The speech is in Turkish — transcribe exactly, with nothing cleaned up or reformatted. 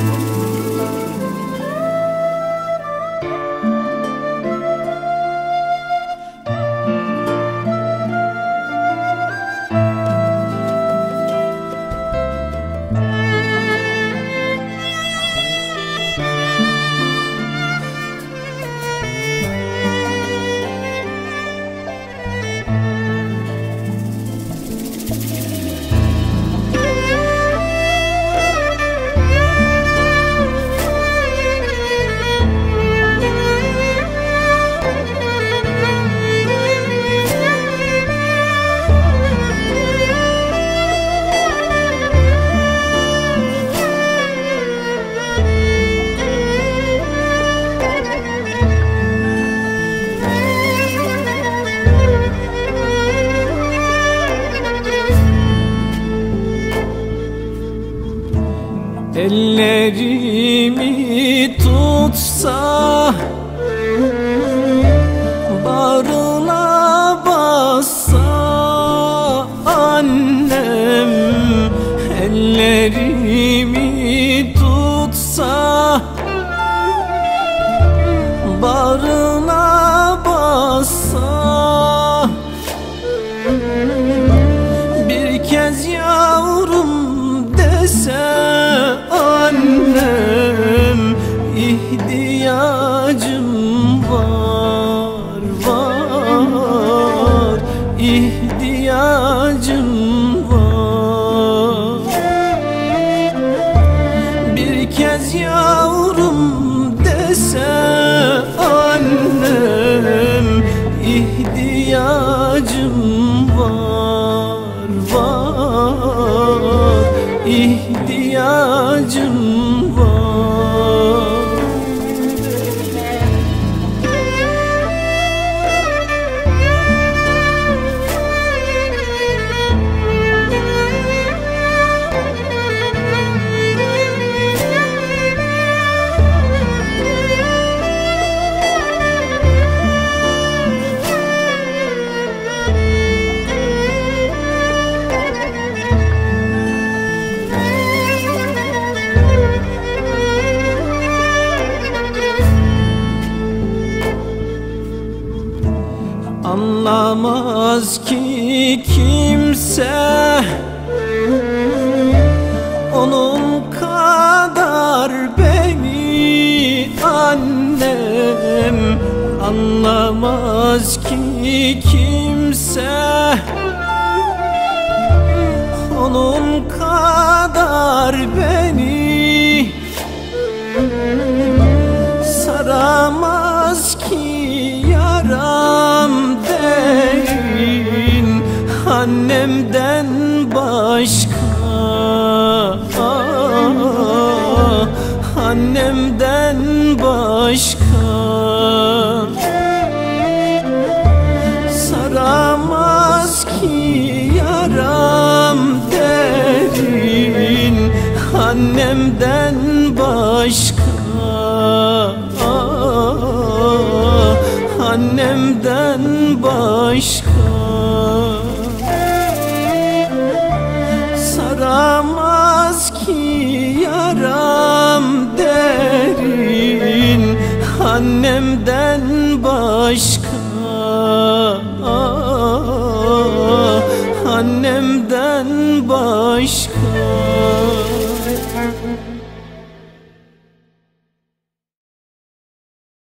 Ellerimi tutsa, bağrına bassa annem, ellerimi tutsa, bağrına bassa, bir kez yavrum dese annem, ihtiyacım var, var, ihtiyacım var. Bir kez yavrum dese annem, ihtiyacım var, var, ihtiyacım var. Anlamaz ki kimse onun kadar beni annem, anlamaz ki kimse onun kadar beni, saramaz ki yaram derin annemden başka, annemden başka. Saramaz ki yaram derin annemden başka, annemden başka. Saramaz ki yaram derin annemden başka, annemden